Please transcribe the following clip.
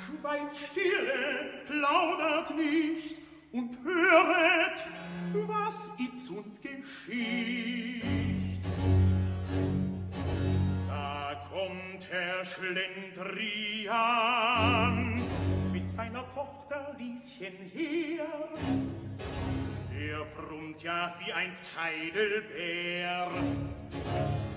Schweigt stille, plaudert nicht und höret, was itzund geschieht. Da kommt Herr Schlendrian mit seiner Tochter Lieschen her. Er brummt ja wie ein Zeidelbär.